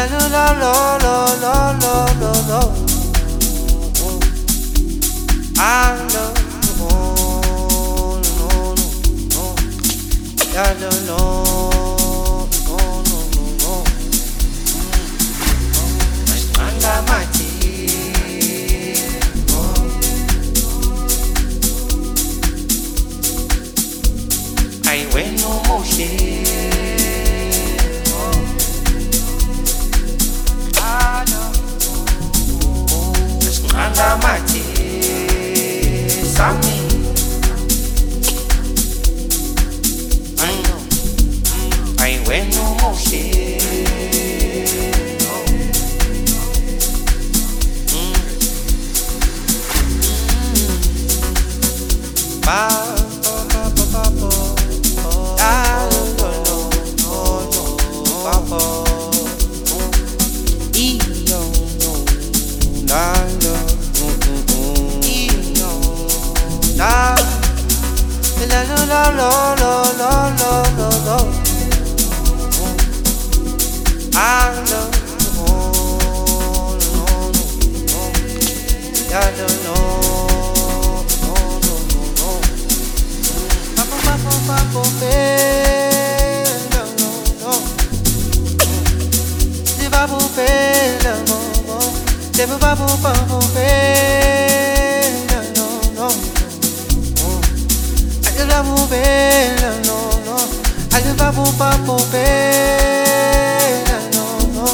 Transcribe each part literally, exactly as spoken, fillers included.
la la la la la la la la la. I love you, oh, no, no, no. La la la, no, no, no, no. Manga mati, oh. I went no more shit. Manga mati, Sami. I know, I went no more shit. Oh. Mm. Mm. Ba, ba, ba, ba, ba, ba. Oh. Ah, no, no, no, no, ba, ba. Oh. E, no, no, la, la. La la la la la la la la la. I love you, oh, no, no, no. La la la, no, no, no, no. Papo papo papo pe, no no no. Si papo pe, no no. Si papo papo pe, no no. I love you, bella, no, no. I love you, papo, bella, no, no.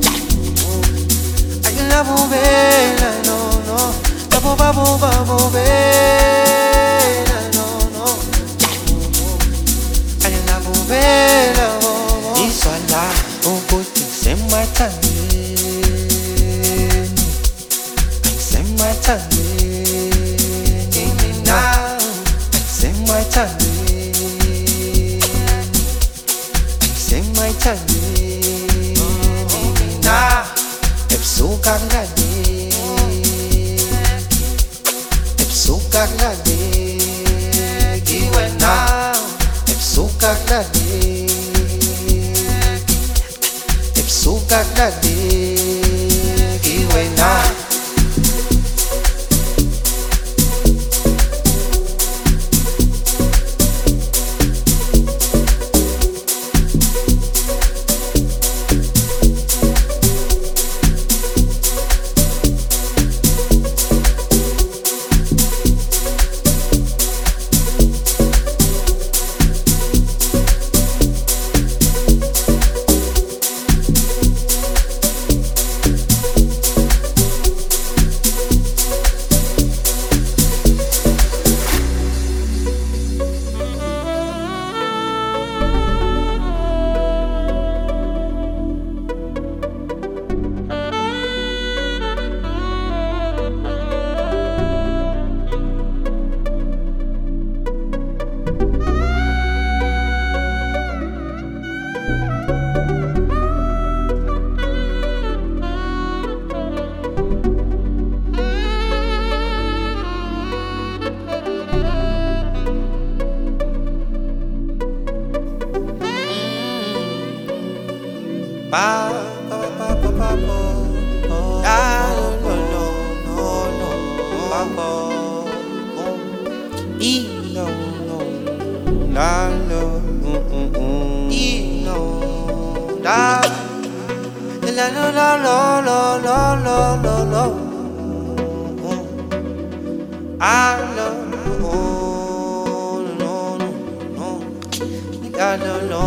I love you, bella, no, no. Papo, papo, papo, bella, no, no. I love you, bella, no, no. Isso lá, o gosto sem matar. Sem matar. My time, I say my time. Na, ep so carnade, ep so carnade. Giwe na, ep so carnade, ep so carnade. Giwe na. Ba ba ba ba ba ba. Ah no no no no ba ba. E no no la la E no la la la la la la la la la. I love you, oh, no no no. La la la.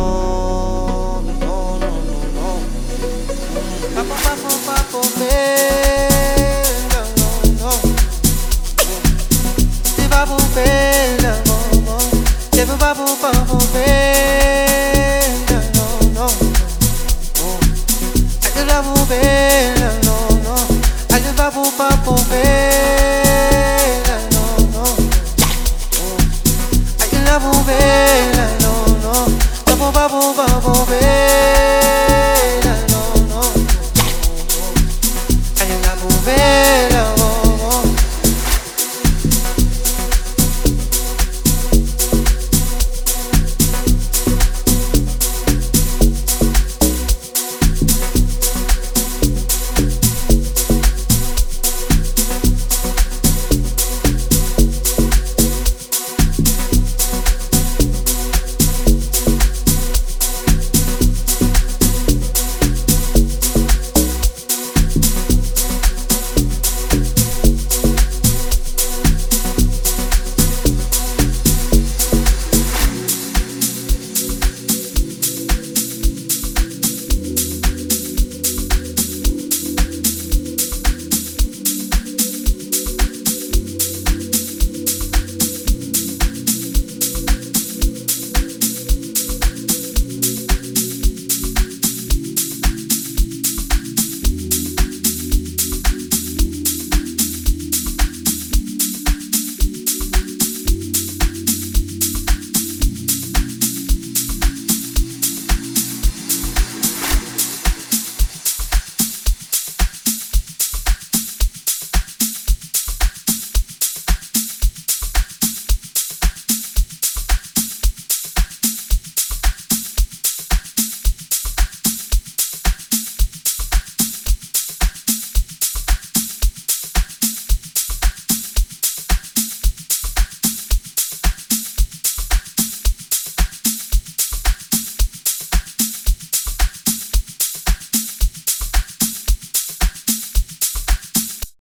Papo, papo, papo, bella, no, no. Si papo, bella, no, no. Si papo, papo, bella.